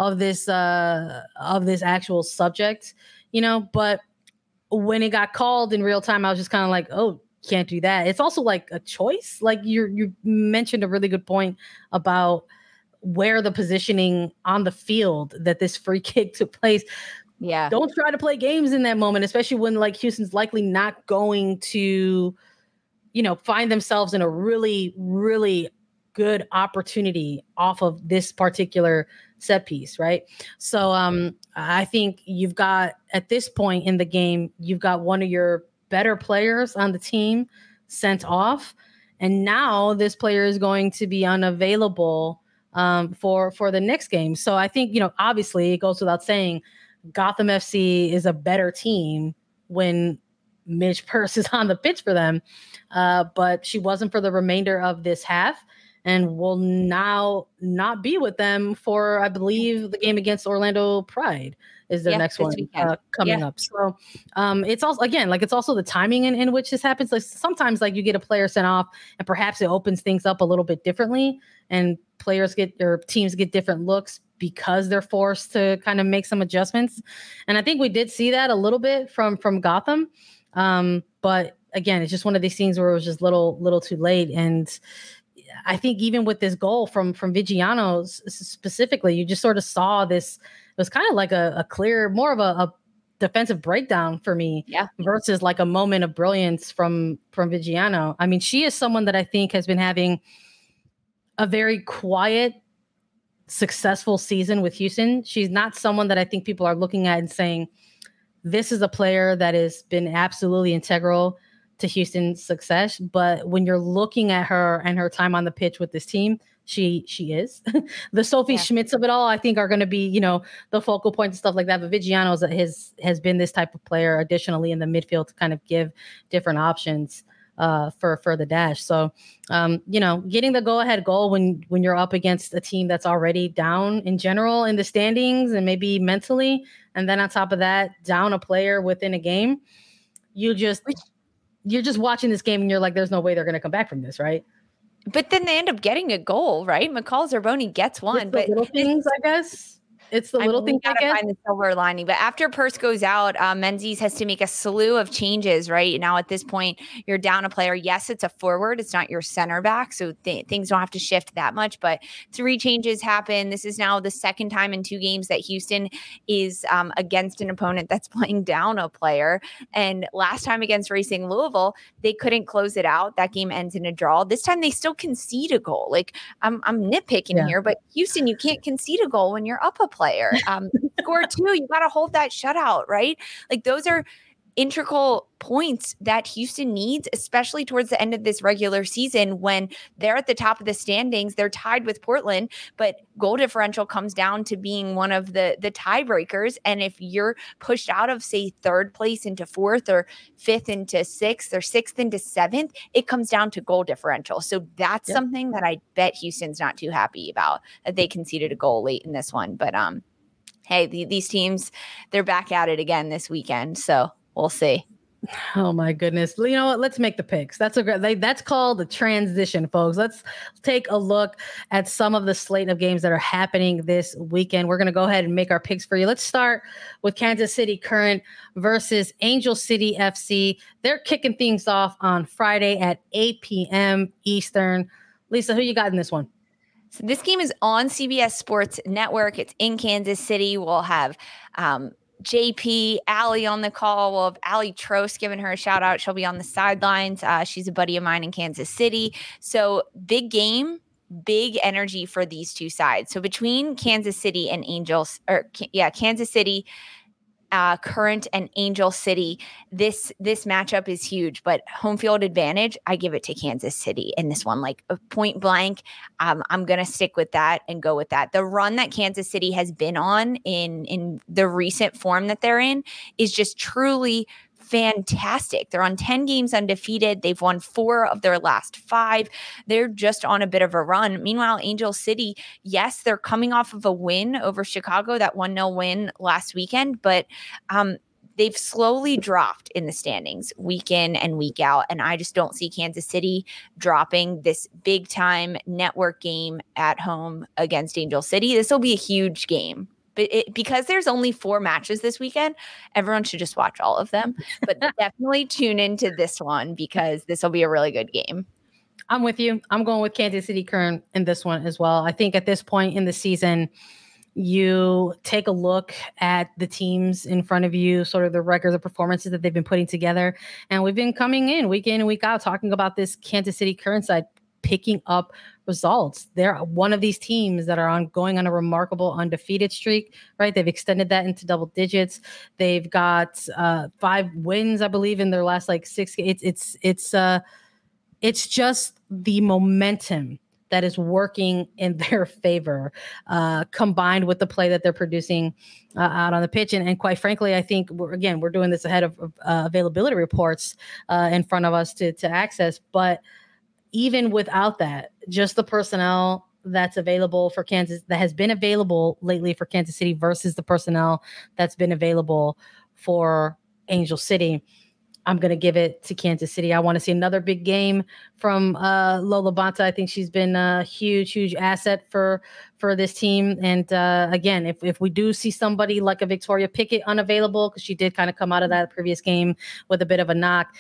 actual subject, but when it got called in real time, I was just kind of like, oh, can't do that. It's also like a choice. Like you mentioned a really good point about where the positioning on the field that this free kick took place. Yeah. Don't try to play games in that moment, especially when like Houston's likely not going to, find themselves in a really, really good opportunity off of this particular set piece, right? So I think you've got, at this point in the game, you've got one of your better players on the team sent off, and now this player is going to be unavailable for the next game. So I think, obviously it goes without saying, Gotham FC is a better team when Midge Purse is on the pitch for them, but she wasn't for the remainder of this half, and will now not be with them for, I believe, the game against Orlando Pride is their next one coming up. So it's also, again, like it's also the timing in which this happens. Like sometimes like you get a player sent off and perhaps it opens things up a little bit differently, and teams get different looks because they're forced to kind of make some adjustments. And I think we did see that a little bit from Gotham. But again, it's just one of these things where it was just little too late. And I think even with this goal from Viggiano specifically, you just sort of saw this. It was kind of like a clear, more of a defensive breakdown for me, versus like a moment of brilliance from Viggiano. I mean, she is someone that I think has been having a very quiet, successful season with Houston. She's not someone that I think people are looking at and saying, this is a player that has been absolutely integral to Houston's success. But when you're looking at her and her time on the pitch with this team, she is. The Sophie Schmitz of it all, I think, are going to be, the focal points and stuff like that. But Viggiano has been this type of player additionally in the midfield to kind of give different options for the Dash. So, getting the go-ahead goal when you're up against a team that's already down in general in the standings and maybe mentally, and then on top of that, down a player within a game, you're just watching this game and you're like, there's no way they're going to come back from this, right? But then they end up getting a goal, right? McCall Zerboni gets one. But little things, I guess. It's the little things. Gotta find the silver lining. But after Purse goes out, Menzies has to make a slew of changes. Right now, at this point, you're down a player. Yes, it's a forward. It's not your center back, so things don't have to shift that much. But 3 changes happen. This is now the second time in 2 games that Houston is against an opponent that's playing down a player. And last time against Racing Louisville, they couldn't close it out. That game ends in a draw. This time, they still concede a goal. Like I'm nitpicking here, but Houston, you can't concede a goal when you're up a player. Score 2, you got to hold that shutout, right? Like those are integral points that Houston needs, especially towards the end of this regular season when they're at the top of the standings. They're tied with Portland, but goal differential comes down to being one of the tiebreakers. And if you're pushed out of, say, 3rd place into 4th or 5th into 6th or 6th into 7th, it comes down to goal differential. So that's something that I bet Houston's not too happy about, that they conceded a goal late in this one. But hey, these teams, they're back at it again this weekend. So we'll see. Oh my goodness. You know what? Let's make the picks. That's that's called the transition, folks. Let's take a look at some of the slate of games that are happening this weekend. We're going to go ahead and make our picks for you. Let's start with Kansas City Current versus Angel City FC. They're kicking things off on Friday at 8 p.m. Eastern. Lisa, who you got in this one? So this game is on CBS Sports Network. It's in Kansas City. We'll have JP, Allie on the call. We'll have Allie Trost, giving her a shout out. She'll be on the sidelines. She's a buddy of mine in Kansas City. So big game, big energy for these two sides. So between Kansas City and Angels, Kansas City Current and Angel City. This matchup is huge, but home field advantage, I give it to Kansas City in this one, like point blank. I'm going to stick with that and go with that. The run that Kansas City has been on in the recent form that they're in is just truly fantastic. They're on 10 games undefeated. They've won 4 of their last 5. They're just on a bit of a run. Meanwhile, Angel City, yes, they're coming off of a win over Chicago, that 1-0 win last weekend, but they've slowly dropped in the standings week in and week out. And I just don't see Kansas City dropping this big time network game at home against Angel City. This will be a huge game. But because there's only 4 matches this weekend, everyone should just watch all of them. But definitely tune into this one because this will be a really good game. I'm with you. I'm going with Kansas City Current in this one as well. I think at this point in the season, you take a look at the teams in front of you, sort of the records of performances that they've been putting together. And we've been coming in and week out talking about this Kansas City Current side picking up results. They're one of these teams that are going on a remarkable undefeated streak, right? They've extended that into double digits. They've got 5 wins, I believe, in their last 6. It's just the momentum that is working in their favor, combined with the play that they're producing out on the pitch. And quite frankly, I think we're doing this ahead of availability reports in front of us to access. But even without that, just the personnel that's available for Kansas, that has been available lately for Kansas City versus the personnel that's been available for Angel City, I'm going to give it to Kansas City. I want to see another big game from Lola Bonta. I think she's been a huge asset for this team. And again, if we do see somebody like a Victoria Pickett unavailable, because she did kind of come out of that previous game with a bit of a knock,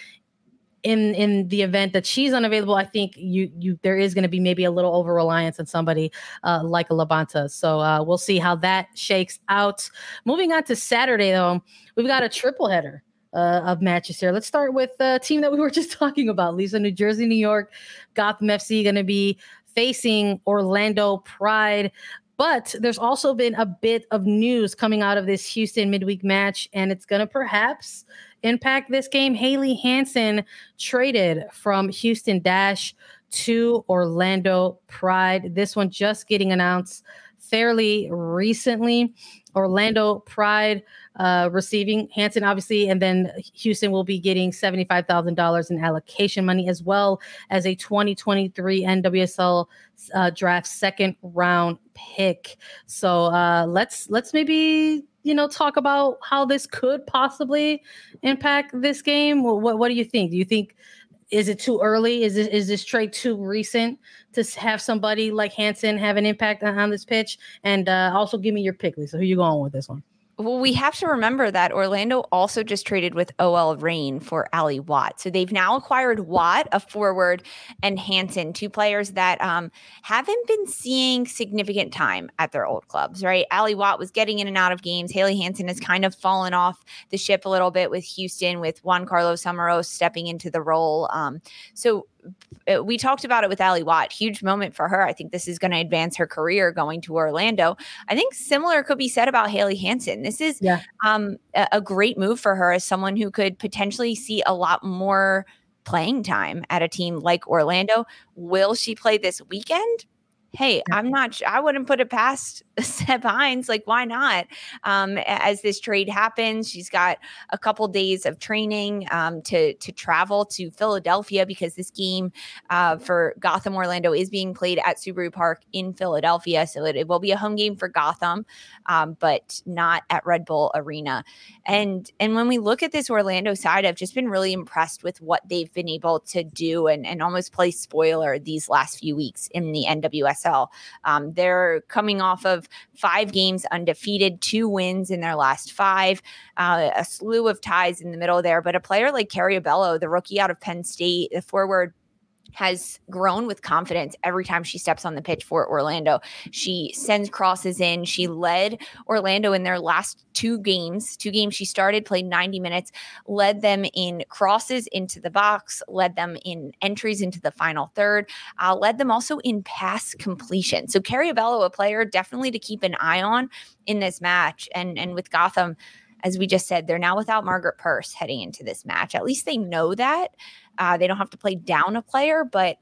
in the event that she's unavailable, I think there is going to be maybe a little over reliance on somebody like a Labonta. So we'll see how that shakes out. Moving on to Saturday, though, we've got a triple header of matches here. Let's start with the team that we were just talking about, Lisa. New Jersey, New York, Gotham FC going to be facing Orlando Pride. But there's also been a bit of news coming out of this Houston midweek match, and it's going to perhaps impact this game. Haley Hansen traded from Houston Dash to Orlando Pride. This one just getting announced fairly recently. Orlando Pride receiving Hansen, obviously, and then Houston will be getting $75,000 in allocation money, as well as a 2023 NWSL draft 2nd round pick. So let's maybe talk about how this could possibly impact this game. What do you think? Do you think, is it too early? Is this trade too recent to have somebody like Hansen have an impact on this pitch? And also give me your pick, Lisa. Who are you going with this one? Well, we have to remember that Orlando also just traded with OL Reign for Ali Watt. So they've now acquired Watt, a forward, and Hansen, 2 players that haven't been seeing significant time at their old clubs, right? Ali Watt was getting in and out of games. Haley Hansen has kind of fallen off the ship a little bit with Houston, with Juan Carlos Samaros stepping into the role. So we talked about it with Ali Watt. Huge moment for her. I think this is going to advance her career going to Orlando. I think similar could be said about Haley Hansen. This is a great move for her as someone who could potentially see a lot more playing time at a team like Orlando. Will she play this weekend? Hey, I wouldn't put it past Seb Hines. Like, why not? As this trade happens, she's got a couple days of training to travel to Philadelphia, because this game for Gotham Orlando is being played at Subaru Park in Philadelphia. So it will be a home game for Gotham, but not at Red Bull Arena. And when we look at this Orlando side, I've just been really impressed with what they've been able to do and almost play spoiler these last few weeks in the NWSL. They're coming off of 5 games undefeated, 2 wins in their last 5, a slew of ties in the middle there. But a player like Carrie Abello, the rookie out of Penn State, the forward, has grown with confidence every time she steps on the pitch for Orlando. She sends crosses in. She led Orlando in their last 2 games. 2 games she started, played 90 minutes, led them in crosses into the box, led them in entries into the final third, led them also in pass completion. So Carrie Abello, a player definitely to keep an eye on in this match. And with Gotham, as we just said, they're now without Margaret Purse heading into this match. At least they know that. They don't have to play down a player, but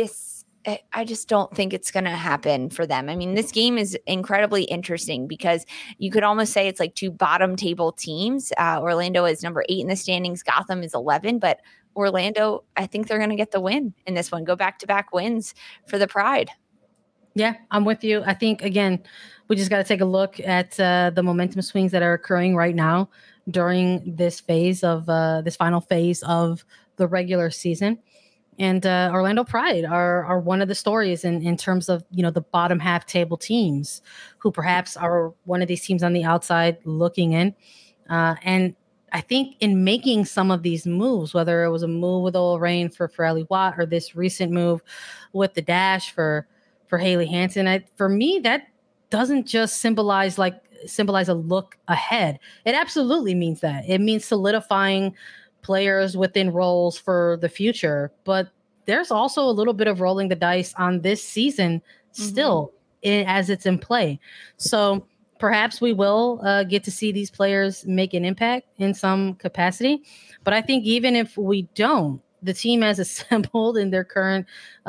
I just don't think it's going to happen for them. I mean, this game is incredibly interesting because you could almost say it's like two bottom table teams. Orlando is number 8 in the standings. Gotham is 11, but Orlando, I think they're going to get the win in this one. Go back-to-back wins for the Pride. Yeah, I'm with you. I think, again, we just got to take a look at the momentum swings that are occurring right now during this final phase of the regular season. And Orlando Pride are one of the stories in terms of, the bottom half table teams who perhaps are one of these teams on the outside looking in. And I think in making some of these moves, whether it was a move with Ola Rain for Ellie Watt or this recent move with the dash for Haley Hansen, for me, that doesn't just symbolize a look ahead. It absolutely means that. It means solidifying players within roles for the future, but there's also a little bit of rolling the dice on this season still as it's in play. So perhaps we will get to see these players make an impact in some capacity. But I think even if we don't, the team has assembled in their current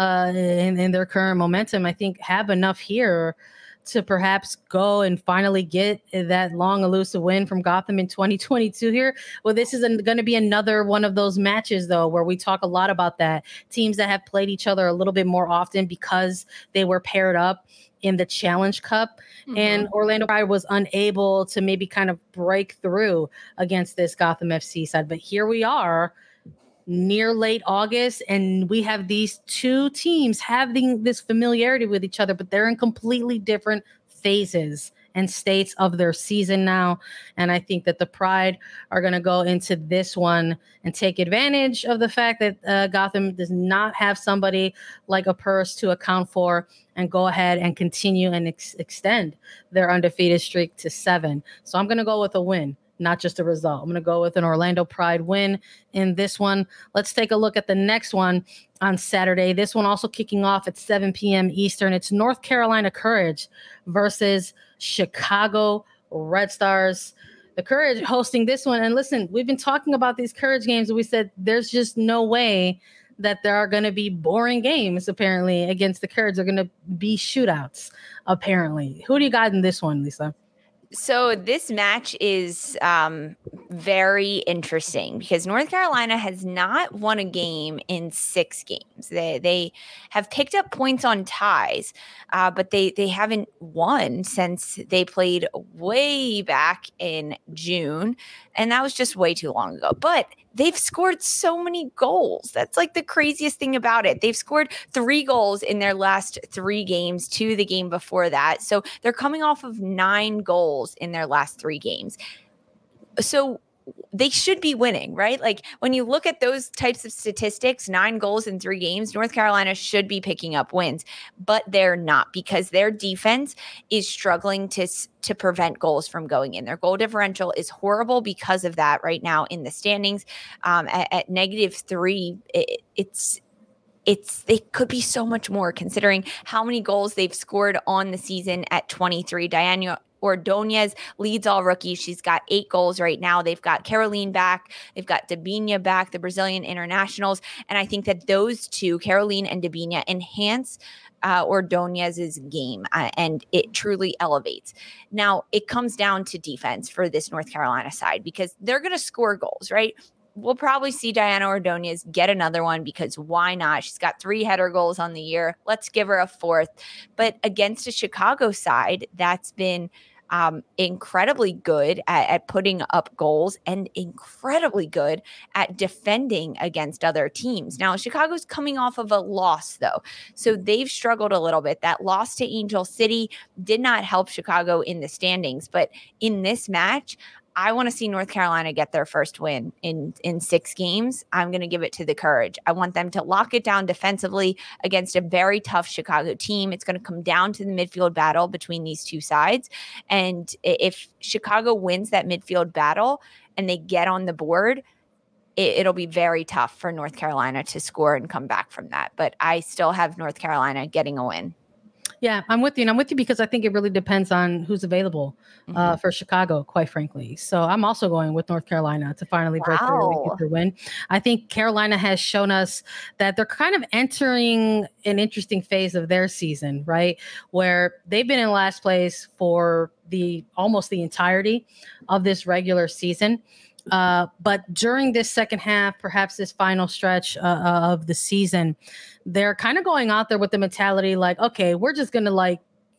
momentum, I think have enough here to perhaps go and finally get that long elusive win from Gotham in 2022 here. Well, this is going to be another one of those matches, though, where we talk a lot about that. Teams that have played each other a little bit more often because they were paired up in the Challenge Cup. And Orlando Pride was unable to maybe kind of break through against this Gotham FC side. But here we are, near late August, and we have these two teams having this familiarity with each other, but they're in completely different phases and states of their season now. And I think that the Pride are going to go into this one and take advantage of the fact that Gotham does not have somebody like a Purse to account for, and go ahead and continue and extend their undefeated streak to 7. So I'm going to go with a win, not just a result. I'm going to go with an Orlando Pride win in this one. Let's take a look at the next one on Saturday. This one also kicking off at 7 p.m. Eastern. It's North Carolina Courage versus Chicago Red Stars. The Courage hosting this one. And listen, we've been talking about these Courage games, and we said there's just no way that there are going to be boring games, apparently, against the Courage. They're going to be shootouts, apparently. Who do you got in this one, Lisa? So this match is very interesting because North Carolina has not won a game in 6 games. They have picked up points on ties, but they haven't won since they played way back in June, and that was just way too long ago. But they've scored so many goals. That's like the craziest thing about it. They've scored 3 goals in their last 3 games to the game before that. So they're coming off of 9 goals in their last 3 games. So they should be winning, right? Like when you look at those types of statistics, 9 goals in 3 games, North Carolina should be picking up wins, but they're not because their defense is struggling to prevent goals from going in. Their goal differential is horrible because of that right now in the standings at -3. They could be so much more considering how many goals they've scored on the season at 23. Diana Ordonez leads all rookies. She's got 8 goals right now. They've got Caroline back. They've got Debinha back, the Brazilian internationals. And I think that those two, Caroline and Debinha, enhance Ordonez's game and it truly elevates. Now, it comes down to defense for this North Carolina side because they're going to score goals, right? We'll probably see Diana Ordonez get another one because why not? She's got 3 header goals on the year. Let's give her a 4th. But against a Chicago side that's been incredibly good at putting up goals and incredibly good at defending against other teams. Now, Chicago's coming off of a loss, though. So they've struggled a little bit. That loss to Angel City did not help Chicago in the standings. But in this match, I want to see North Carolina get their first win in 6 games. I'm going to give it to the Courage. I want them to lock it down defensively against a very tough Chicago team. It's going to come down to the midfield battle between these two sides. And if Chicago wins that midfield battle and they get on the board, it'll be very tough for North Carolina to score and come back from that. But I still have North Carolina getting a win. Yeah, I'm with you. And I'm with you because I think it really depends on who's available for Chicago, quite frankly. So I'm also going with North Carolina to finally break through and get the win. I think Carolina has shown us that they're kind of entering an interesting phase of their season, right? Where they've been in last place for almost the entirety of this regular season. But during this second half, perhaps this final stretch of the season, they're kind of going out there with the mentality like, okay, we're just going to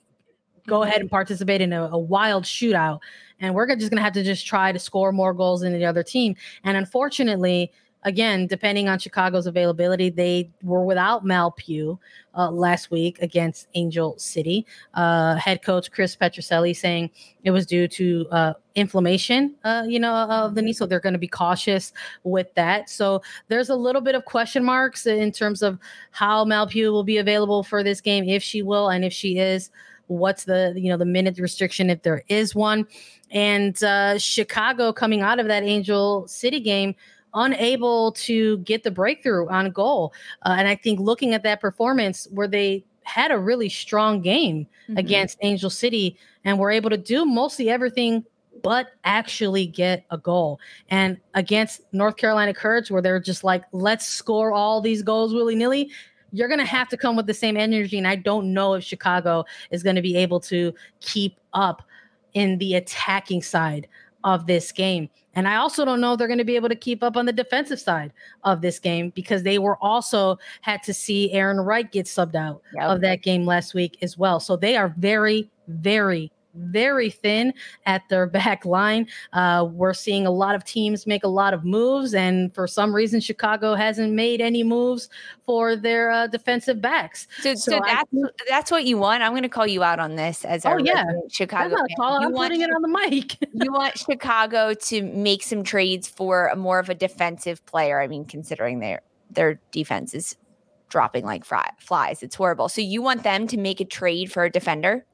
go ahead and participate in a wild shootout. And we're just going to have to just try to score more goals than the other team. And unfortunately, again, depending on Chicago's availability, they were without Mal Pugh last week against Angel City. Head coach Chris Petroselli saying it was due to inflammation, of the knee. So they're going to be cautious with that. So there's a little bit of question marks in terms of how Mal Pugh will be available for this game, if she will, and if she is, what's the minute restriction if there is one. And Chicago coming out of that Angel City game unable to get the breakthrough on goal. And I think looking at that performance where they had a really strong game against Angel City and were able to do mostly everything but actually get a goal. And against North Carolina Courage, where they're just like, let's score all these goals willy-nilly, you're going to have to come with the same energy. And I don't know if Chicago is going to be able to keep up in the attacking side of this game. And I also don't know if they're going to be able to keep up on the defensive side of this game because they were also had to see Aaron Wright get subbed out of that game last week as well. So they are very, very, very thin at their back line. We're seeing a lot of teams make a lot of moves, and for some reason, Chicago hasn't made any moves for their defensive backs. So that's what you want. I'm going to call you out on this as our Chicago fan. I'm putting it on the mic. You want Chicago to make some trades for more of a defensive player. I mean, considering their defense is dropping like flies, it's horrible. So you want them to make a trade for a defender?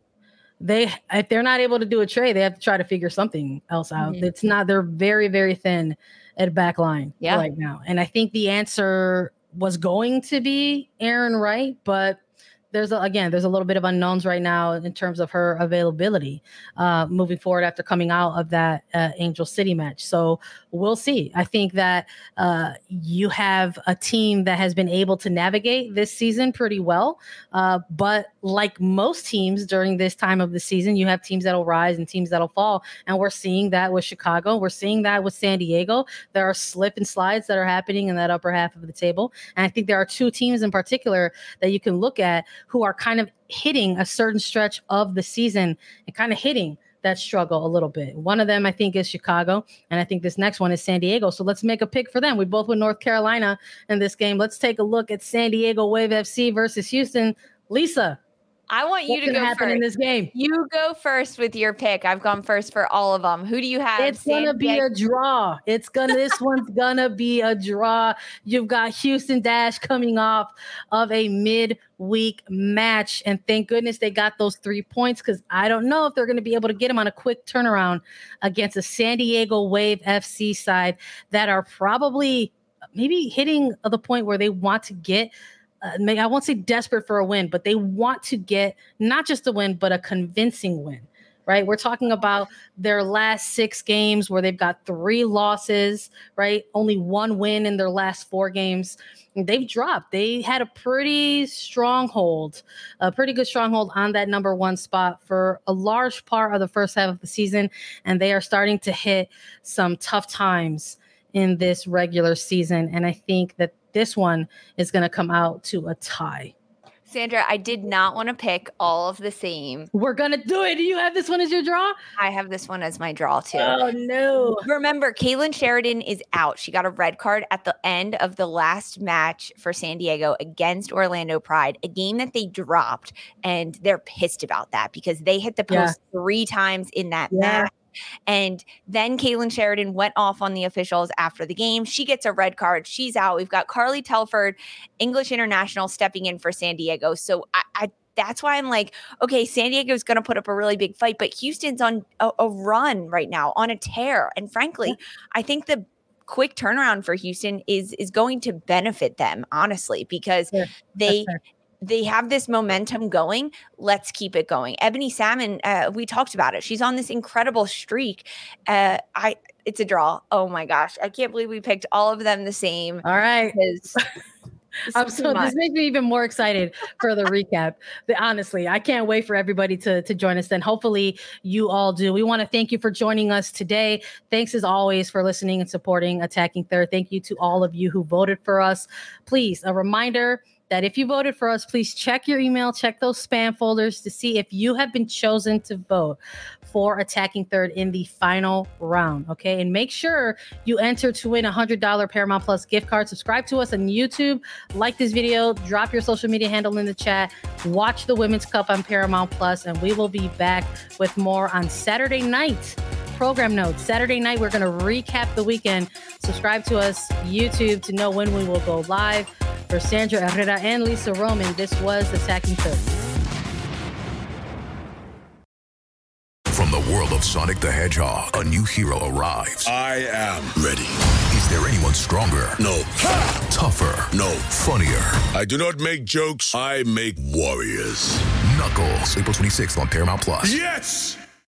If they're not able to do a trade, they have to try to figure something else out. They're very, very thin at back line right now. And I think the answer was going to be Aaron Wright, but there's a little bit of unknowns right now in terms of her availability moving forward after coming out of that Angel City match. So we'll see. I think that you have a team that has been able to navigate this season pretty well. But like most teams during this time of the season, you have teams that'll rise and teams that'll fall. And we're seeing that with Chicago. We're seeing that with San Diego. There are slip and slides that are happening in that upper half of the table. And I think there are two teams in particular that you can look at who are kind of hitting a certain stretch of the season and kind of hitting that struggle a little bit. One of them, I think, is Chicago, and I think this next one is San Diego. So let's make a pick for them. We both went North Carolina in this game. Let's take a look at San Diego Wave FC versus Houston. Lisa, I want you to go first in this game. You go first with your pick. I've gone first for all of them. Who do you have? It's gonna be a draw. This one's gonna be a draw. You've got Houston Dash coming off of a midweek match, and thank goodness they got those 3 points because I don't know if they're gonna be able to get them on a quick turnaround against a San Diego Wave FC side that are probably maybe hitting the point where they want to get. I won't say desperate for a win, but they want to get not just a win, but a convincing win, right? We're talking about their last 6 games where they've got 3 losses, right? Only 1 win in their last 4 games. They've dropped. They had a pretty good stronghold on that number 1 spot for a large part of the first half of the season. And they are starting to hit some tough times in this regular season. And I think that this one is going to come out to a tie. Sandra, I did not want to pick all of the same. We're going to do it. Do you have this one as your draw? I have this one as my draw too. Oh, no. Remember, Kaitlyn Sheridan is out. She got a red card at the end of the last match for San Diego against Orlando Pride, a game that they dropped. And they're pissed about that because they hit the post 3 times in that match. And then Kaitlyn Sheridan went off on the officials after the game. She gets a red card. She's out. We've got Carly Telford, English international, stepping in for San Diego. So I that's why I'm like, okay, San Diego's going to put up a really big fight, but Houston's on a run right now, on a tear. And frankly, I think the quick turnaround for Houston is going to benefit them, honestly, because they have this momentum going. Let's keep it going. Ebony Salmon, we talked about it. She's on this incredible streak. It's a draw. Oh my gosh. I can't believe we picked all of them the same. All right. This makes me even more excited for the recap. Honestly, I can't wait for everybody to join us then. Hopefully you all do. We want to thank you for joining us today. Thanks as always for listening and supporting Attacking Third. Thank you to all of you who voted for us. Please, a reminder that if you voted for us, please check your email, check those spam folders to see if you have been chosen to vote for Attacking Third in the final round, okay? And make sure you enter to win a $100 Paramount Plus gift card. Subscribe to us on YouTube, like this video, drop your social media handle in the chat, watch the Women's Cup on Paramount Plus, and we will be back with more on Saturday night. Program notes. Saturday night, we're going to recap the weekend. Subscribe to us, YouTube, to know when we will go live. For Sandra Herrera and Lisa Roman, this was Attacking Third. From the world of Sonic the Hedgehog, a new hero arrives. I am ready. Is there anyone stronger? No. Ha! Tougher? No. Funnier? I do not make jokes. I make warriors. Knuckles, April 26th on Paramount Plus. Yes!